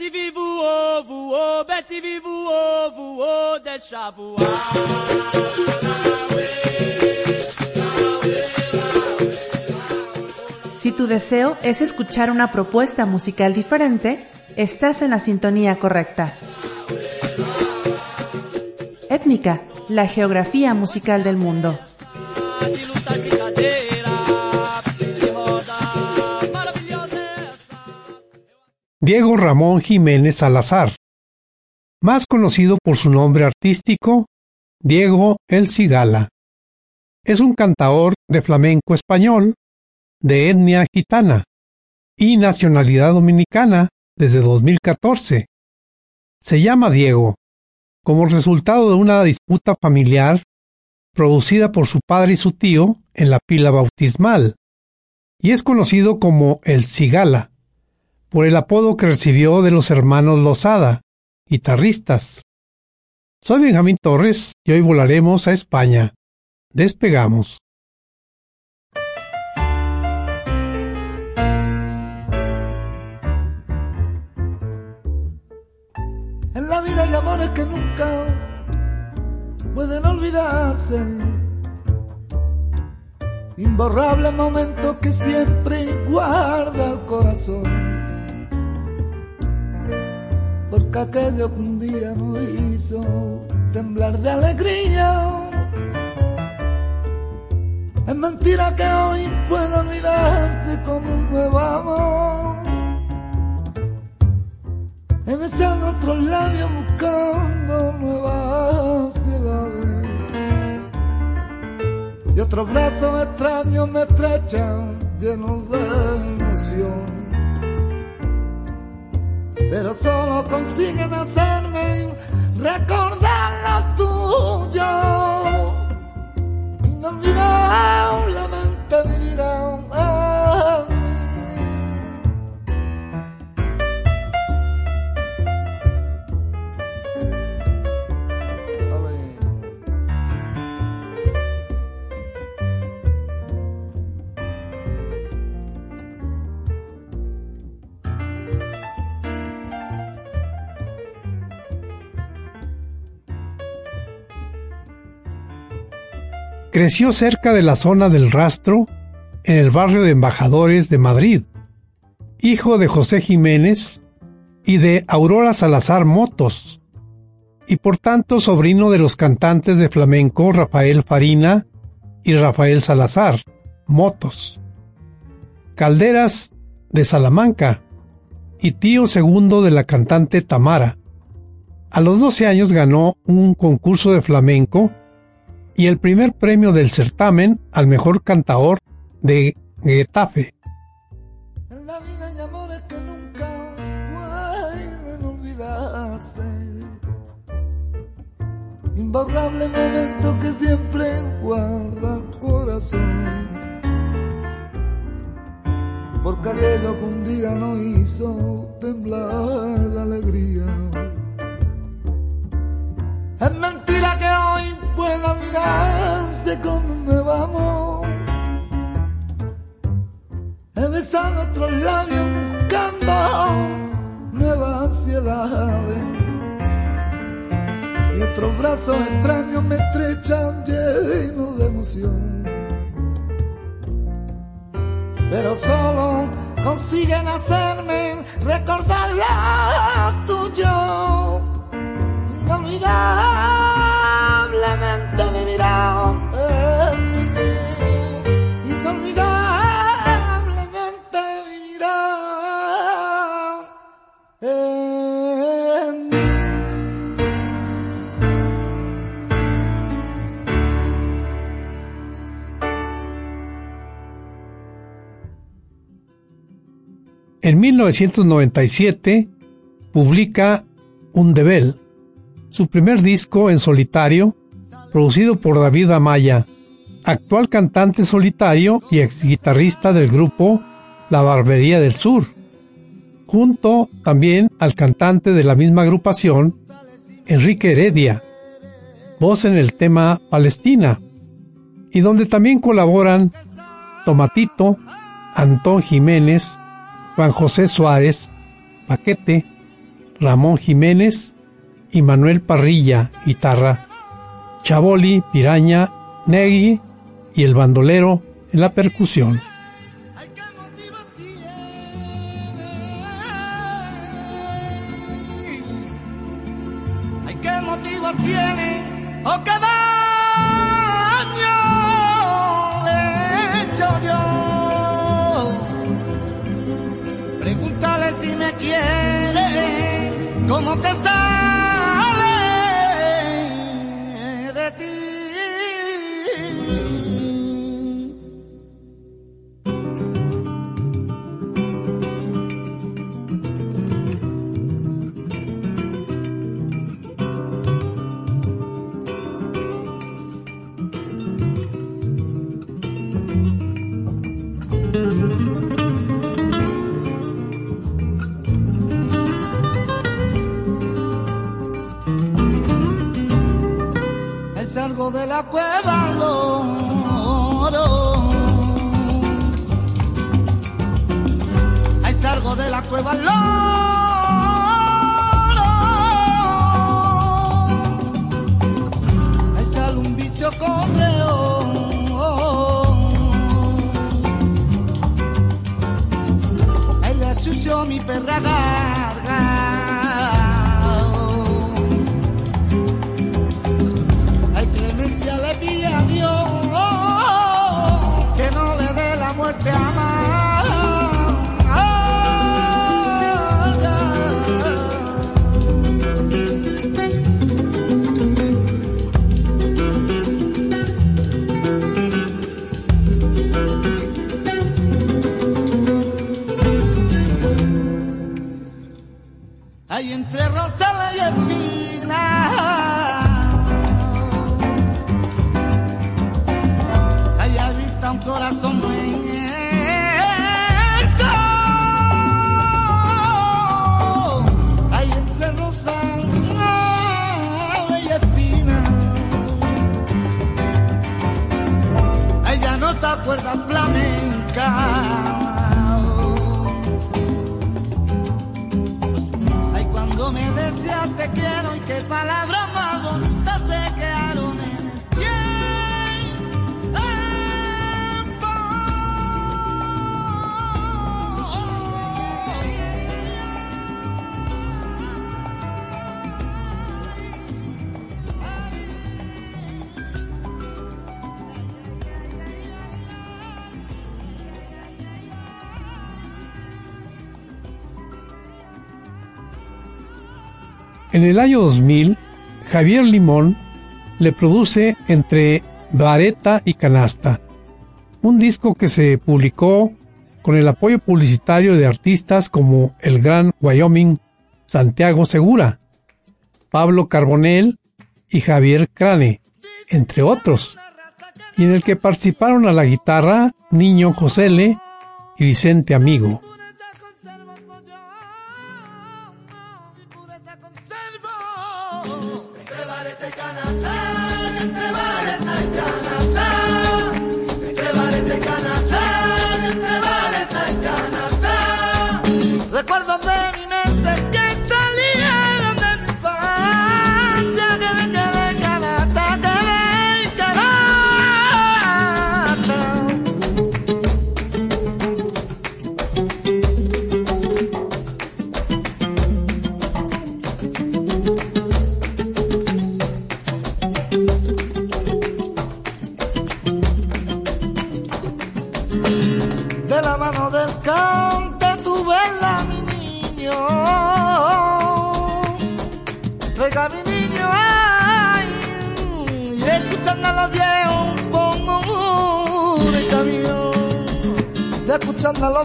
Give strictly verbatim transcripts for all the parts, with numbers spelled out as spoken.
Betivi voou, voou, Betivi voou, voou, deixa voar. Si tu deseo es escuchar una propuesta musical diferente, estás en la sintonía correcta. Étnica, la geografía musical del mundo. Diego Ramón Jiménez Salazar, más conocido por su nombre artístico, Diego El Cigala. Es un cantaor de flamenco español, de etnia gitana y nacionalidad dominicana desde dos mil catorce. Se llama Diego como resultado de una disputa familiar producida por su padre y su tío en la pila bautismal, y es conocido como El Cigala por el apodo que recibió de los hermanos Lozada, guitarristas. Soy Benjamín Torres y hoy volaremos a España. Despegamos. En la vida hay amores que nunca pueden olvidarse, imborrables momentos que siempre guarda el corazón, porque aquello que un día nos hizo temblar de alegría, es mentira que hoy pueda olvidarse con un nuevo amor. He besado otros labios buscando nuevas ciudades, y otros brazos extraños me estrechan llenos de emoción, pero solo consiguen hacerme recordar lo tuyo. Inolvidablemente vivirán en mí. Creció cerca de la zona del Rastro, en el barrio de Embajadores de Madrid, hijo de José Jiménez y de Aurora Salazar Motos, y por tanto sobrino de los cantantes de flamenco Rafael Farina y Rafael Salazar Motos, Calderas de Salamanca, y tío segundo de la cantante Tamara. A los doce años ganó un concurso de flamenco y el primer premio del certamen al mejor cantaor de Getafe. En la vida hay amores que nunca pueden olvidarse, imborrables momentos que siempre guarda el corazón, porque aquello que un día nos hizo temblar de alegría, es mentira que hoy pueda olvidarse con un nuevo amor. He besado otros labios buscando nuevas ansiedades, y otros brazos extraños me estrechan llenos de emoción, pero solo consiguen hacerme recordar lo tuyo. Inolvidablemente vivirán en mí, inolvidablemente vivirán en mí. En mil novecientos noventa y siete publica Undebel, su primer disco en solitario, producido por David Amaya, actual cantante solitario y ex guitarrista del grupo La Barbería del Sur, junto también al cantante de la misma agrupación, Enrique Heredia, voz en el tema Palestina, y donde también colaboran Tomatito, Antón Jiménez, Juan José Suárez, Paquete, Ramón Jiménez y Manuel Parrilla, guitarra, Chaboli, Piraña, Negui y el bandolero en la percusión. Ay, qué motivo tiene, o qué daño le he hecho yo. Pregúntale si me quiere, cómo te sale de ti. Ahí salgo de la cueva, loro. Ahí salgo de la cueva, loro. Ahí sale un bicho correo. Ahí le asució mi perra garga. Le pide a Dios que no le dé la muerte amarga. Ahí entre Rosales y Espinas, un corazón muerto. Ahí entre rosas y espinas, ahí ya no te acuerdas flamenca. Ay, cuando me decías te quiero y qué palabras más bonitas se quedaron en el pie. En el año dos mil, Javier Limón le produce Entre Vareta y Canasta, un disco que se publicó con el apoyo publicitario de artistas como el Gran Wyoming, Santiago Segura, Pablo Carbonell y Javier Crane, entre otros, y en el que participaron a la guitarra Niño Josele y Vicente Amigo. Recuerdos de mi mente que salieron de mi infancia, que de que de canasta, que de canasta. De la mano del cante tu vela, mi niño, traiga mi niño, ay, y escuchando a los viejos, pongo de camino, y escuchando a los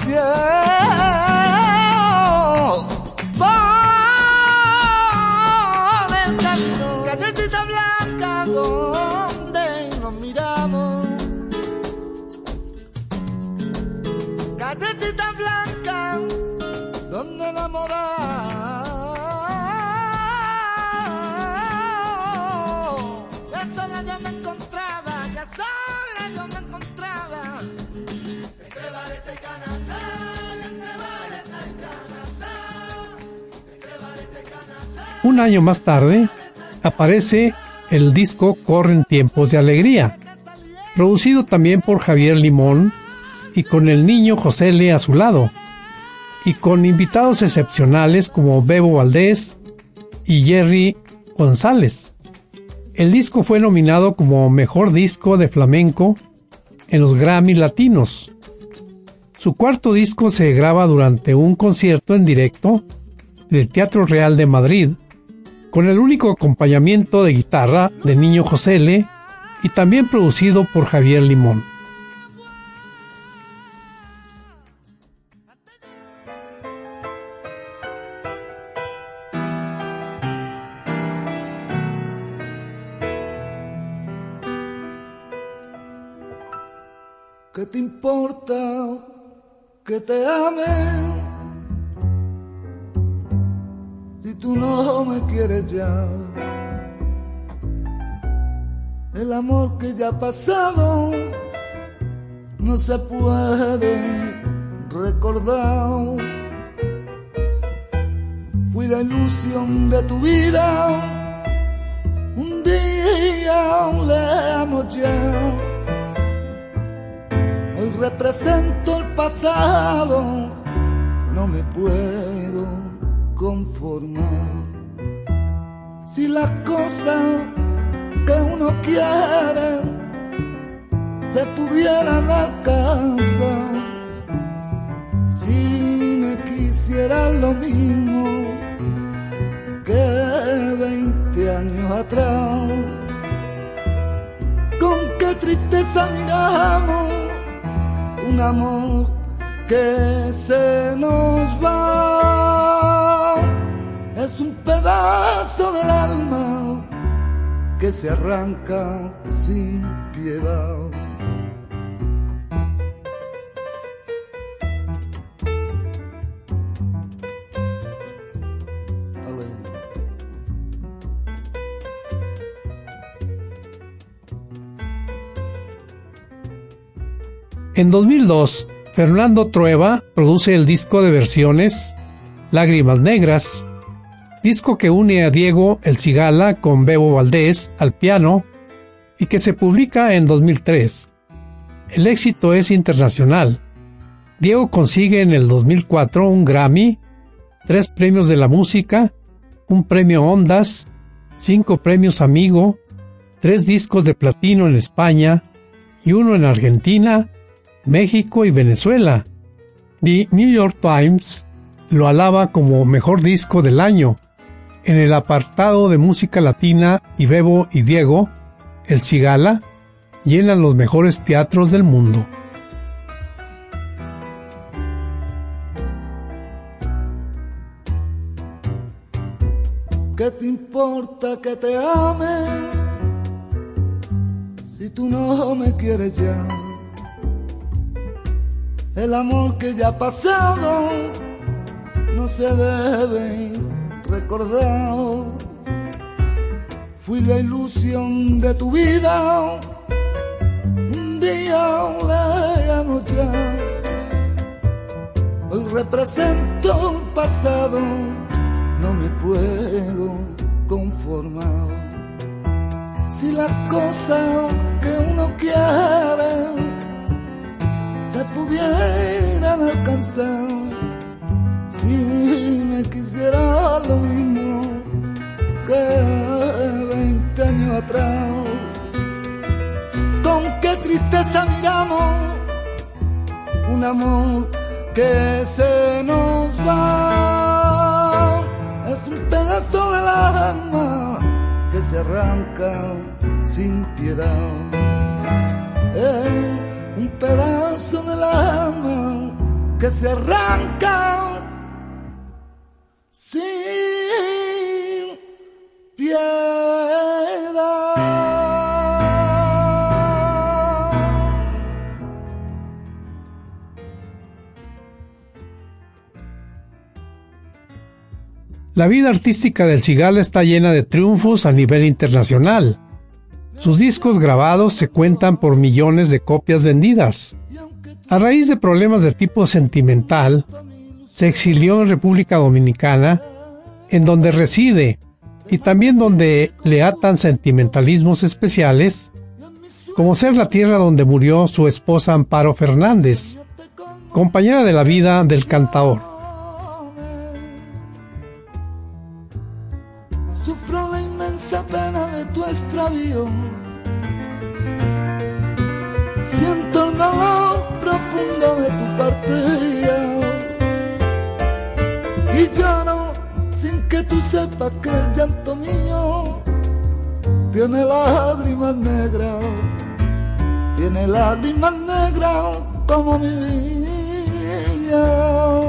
viejos, pon el camino, galletita blanca, donde nos miramos. Galletita blanca, donde enamorar. Ya sola yo me encontraba, ya sola yo me encontraba. Entre Vareta y Canasta, entre Vareta. Un año más tarde, aparece el disco Corren Tiempos de Alegría, producido también por Javier Limón y con el niño José Le a su lado, y con invitados excepcionales como Bebo Valdés y Jerry González. El disco fue nominado como Mejor Disco de Flamenco en los Grammy Latinos. Su cuarto disco se graba durante un concierto en directo del Teatro Real de Madrid, con el único acompañamiento de guitarra del niño José Le y también producido por Javier Limón. ¿Qué te importa que te ame si tú no me quieres ya? El amor que ya ha pasado no se puede recordar. Fui la ilusión de tu vida, un día lejano ya. Hoy represento el pasado, no me puedo conformar. Si las cosas que uno quiere se pudieran alcanzar, si me quisieran lo mismo que veinte años atrás, con qué tristeza miramos un amor que se nos va. Es un pedazo del alma que se arranca sin piedad. En dos mil dos, Fernando Trueba produce el disco de versiones Lágrimas Negras, disco que une a Diego El Cigala con Bebo Valdés al piano y que se publica en dos mil tres. El éxito es internacional. Diego consigue en el dos mil cuatro un Grammy, tres premios de la música, un premio Ondas, cinco premios Amigo, tres discos de platino en España y uno en Argentina, México y Venezuela. The New York Times lo alaba como mejor disco del año. En el apartado de música latina, y Bebo y Diego, El Cigala, llenan los mejores teatros del mundo. ¿Qué te importa que te ame si tú no me quieres ya? El amor que ya ha pasado no se debe recordar. Fui la ilusión de tu vida, un día lejano ya. Hoy represento el pasado, no me puedo conformar. Si las cosas que uno quiere se pudieran alcanzar, si me quisiera lo mismo que veinte años atrás, con qué tristeza miramos un amor que se nos va. Es un pedazo del alma que se arranca sin piedad. Es un pedazo del alma que se arranca sin piedad. La vida artística del Cigala está llena de triunfos a nivel internacional. Sus discos grabados se cuentan por millones de copias vendidas. A raíz de problemas de tipo sentimental, se exilió en República Dominicana, en donde reside y también donde le atan sentimentalismos especiales, como ser la tierra donde murió su esposa Amparo Fernández, compañera de la vida del cantaor. Sufro la inmensa pena de tu extravío, siento el dolor profundo de tu partida y lloro sin que tú sepas que el llanto mío tiene lágrimas negras, tiene lágrimas negras como mi vida.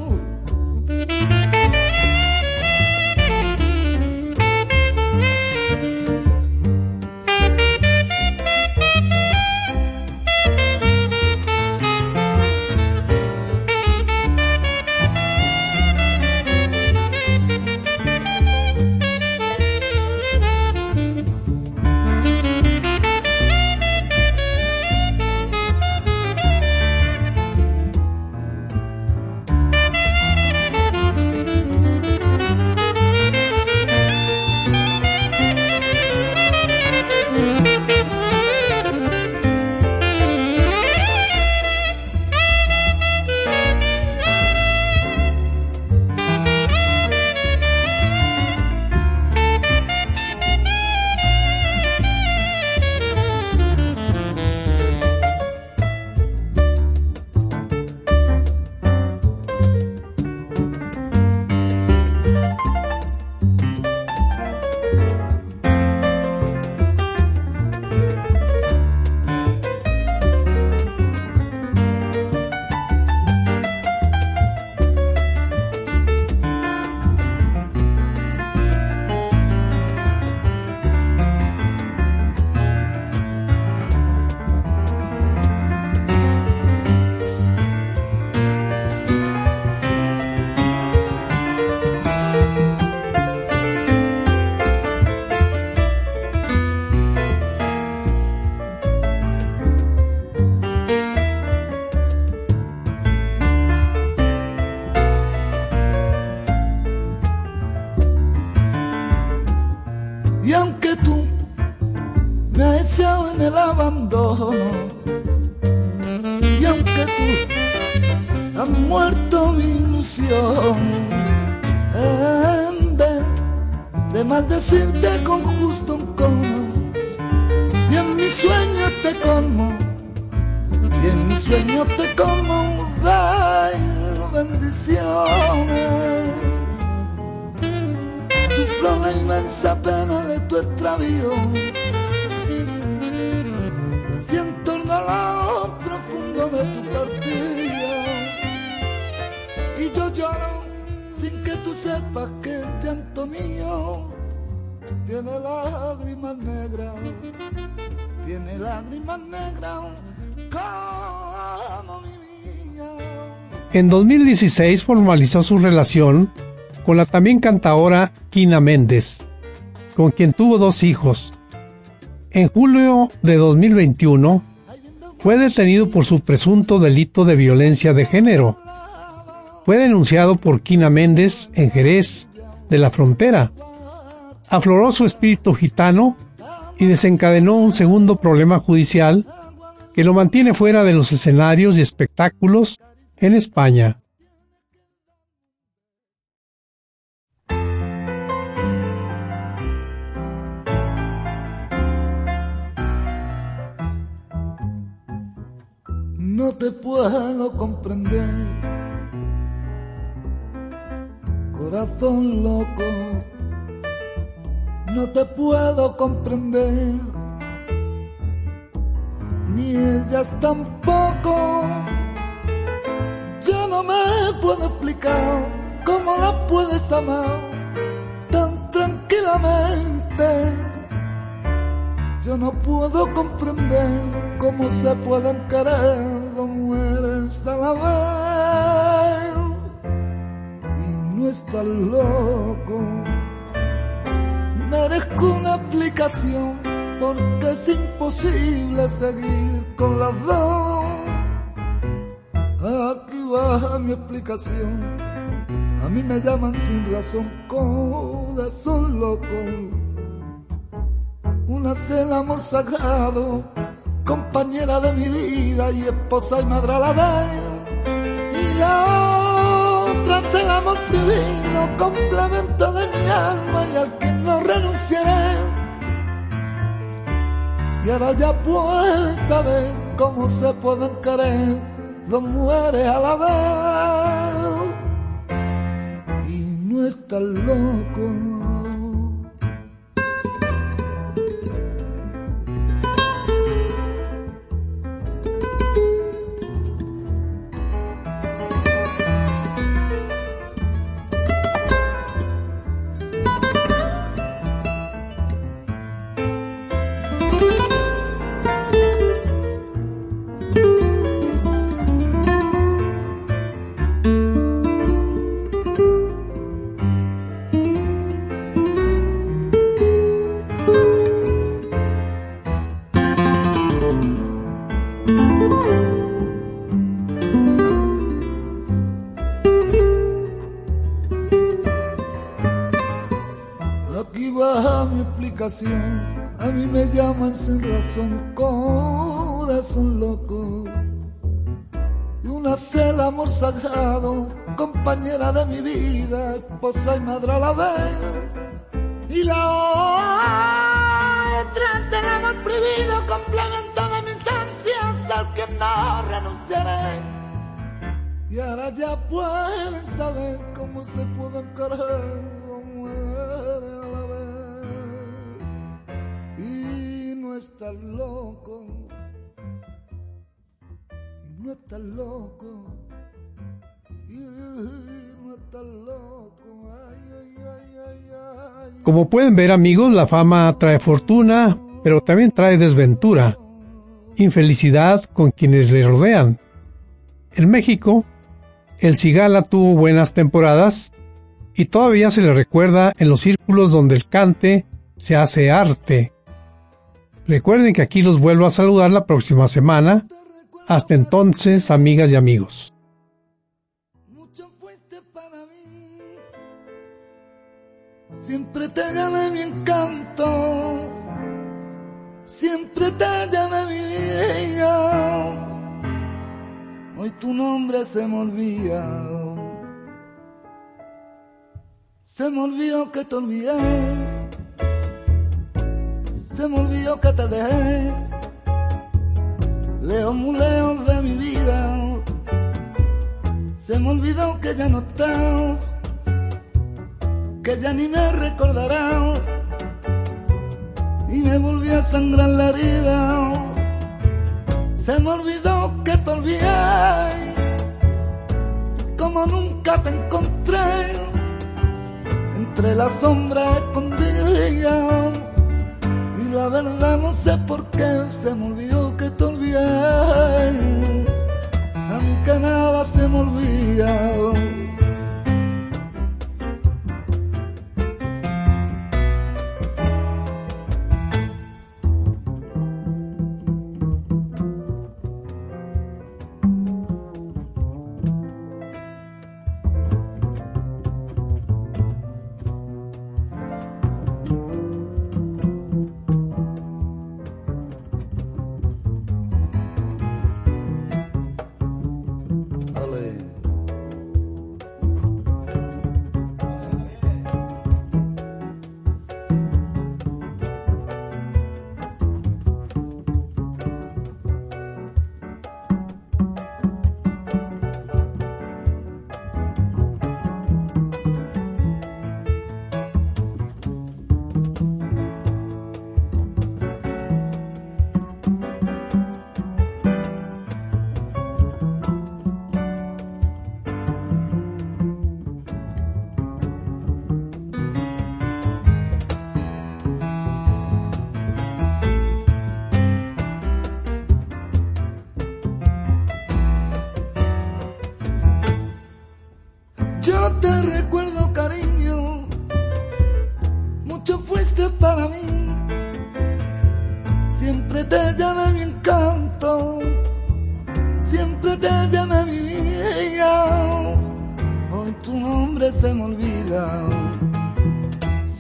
Y aunque tú me has echado en el abandono, y aunque tú has muerto mis ilusiones, en vez de maldecirte con justo un cono, y en mis sueños te colmo, y en mis sueños te colmo de bendiciones. Sufro la inmensa pena de tu extravío, siento el dolor profundo de tu partida, y yo lloro sin que tú sepas que el llanto mío tiene lágrimas negras, tiene lágrimas negras como mi vida. En dos mil dieciséis formalizó su relación con la también cantaora Quina Méndez, con quien tuvo dos hijos. En julio de dos mil veintiuno fue detenido por su presunto delito de violencia de género. Fue denunciado por Quina Méndez en Jerez de la Frontera. Afloró su espíritu gitano y desencadenó un segundo problema judicial que lo mantiene fuera de los escenarios y espectáculos en España. No te puedo comprender, corazón loco, no te puedo comprender, ni ellas tampoco. Yo no me puedo explicar cómo la puedes amar tan tranquilamente. Yo no puedo comprender cómo se pueden querer dos mujeres a la vez. Y no estás loco. Merezco una explicación porque es imposible seguir con las dos. Aquí va mi explicación, A mí me llaman sin razón, corazón loco. Una es el amor sagrado, compañera de mi vida y esposa y madre a la vez. Y la otra es el amor divino, complemento de mi alma y al que no renunciaré. Y ahora ya puedes saber cómo se pueden querer dos mujeres a la vez. Y no estás loco. A mí me llaman sin razón, corazón loco. Y una es el amor sagrado, compañera de mi vida, esposa y madre a la vez. Y la otra es el amor prohibido, complemento de mis ansias al que no renunciaré. Y ahora ya pueden saber cómo se pueden querer dos mujeres a la vez. Y no estás loco, y no estás loco, y no estás loco, ay, ay, ay, ay, ay. Como pueden ver, amigos, la fama trae fortuna, pero también trae desventura, infelicidad con quienes le rodean. En México, el Cigala tuvo buenas temporadas y todavía se le recuerda en los círculos donde el cante se hace arte. Recuerden que aquí los vuelvo a saludar la próxima semana. Hasta entonces, amigas y amigos. Mucho fuiste para mí, siempre te gané mi encanto, siempre te llamé mi vida. Hoy tu nombre se me olvida, se me olvidó que te olvidé. Se me olvidó que te dejé, lejos, muy lejos de mi vida. Se me olvidó que ya no estás, que ya ni me recordará. Y me volví a sangrar la herida. Se me olvidó que te olvidé, como nunca te encontré, entre las sombras escondidas. La verdad no sé por qué se me olvidó que te olvidé. A mí que nada se me olvida.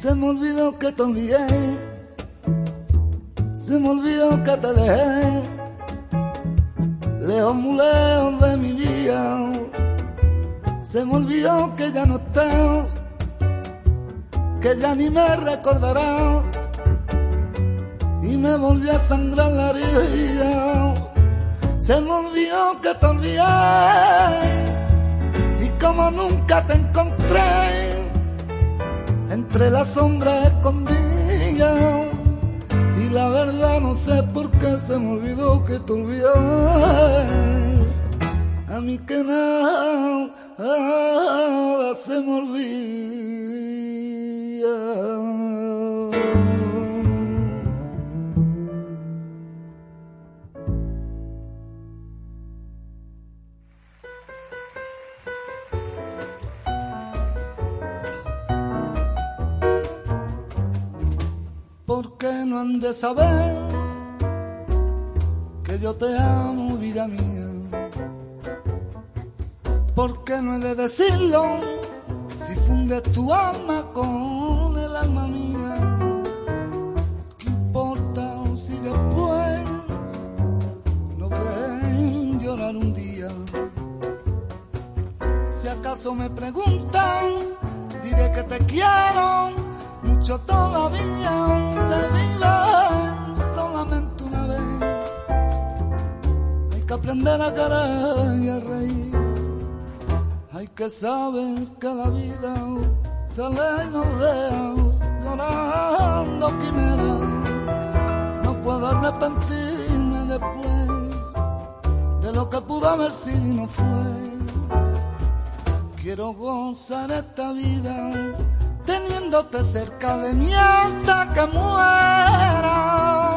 Se me olvidó que te olvidé, se me olvidó que te dejé, lejos, muy lejos de mi vida. Se me olvidó que ya no estás, que ya ni me recordarás, y me volvió a sangrar la herida. Se me olvidó que te olvidé, y como nunca te encontré, entre las sombras escondidas, y la verdad no sé por qué se me olvidó que te olvidé. A mí que nada, nada se me olvida. ¿Por qué no han de saber que yo te amo, vida mía? ¿Por qué no he de decirlo si fundes tu alma con el alma mía? ¿Qué importa si después nos ven llorar un día? Si acaso me preguntan, diré que te quiero mucho todavía. Se vive solamente una vez, hay que aprender a querer y a reír. Hay que saber que la vida sale y nos deja llorando quimera. No puedo arrepentirme después de lo que pudo haber sido y no fue. Quiero gozar esta vida teniéndote cerca de mí hasta que muera.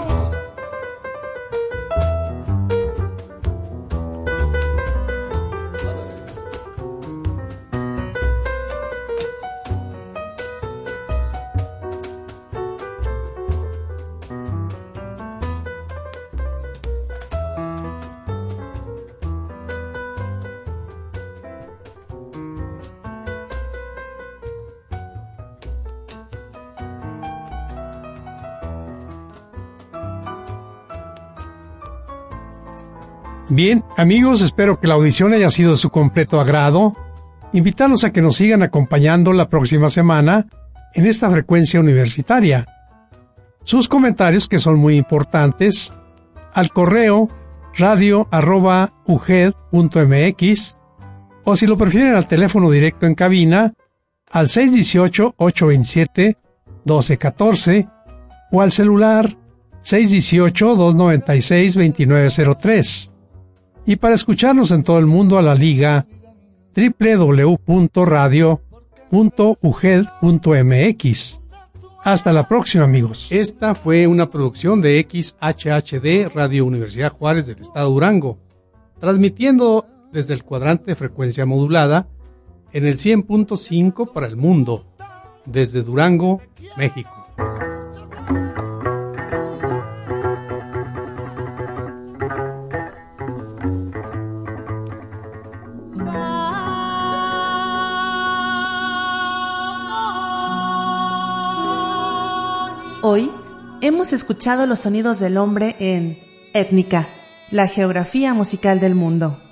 Bien, amigos, espero que la audición haya sido de su completo agrado. Invitarlos a que nos sigan acompañando la próxima semana en esta frecuencia universitaria. Sus comentarios, que son muy importantes, al correo radio arroba u g e d punto m x, o si lo prefieren al teléfono directo en cabina al seis uno ocho, ocho dos siete, uno dos uno cuatro o al celular seis uno ocho, dos nueve seis, dos nueve cero tres. Y para escucharnos en todo el mundo a la liga doble u doble u doble u punto radio punto u g e d punto m x. Hasta la próxima, amigos. Esta fue una producción de X H H D Radio Universidad Juárez del Estado de Durango, transmitiendo desde el cuadrante de frecuencia modulada en el cien punto cinco para el mundo, desde Durango, México. Hoy hemos escuchado los sonidos del hombre en Étnica, la geografía musical del mundo.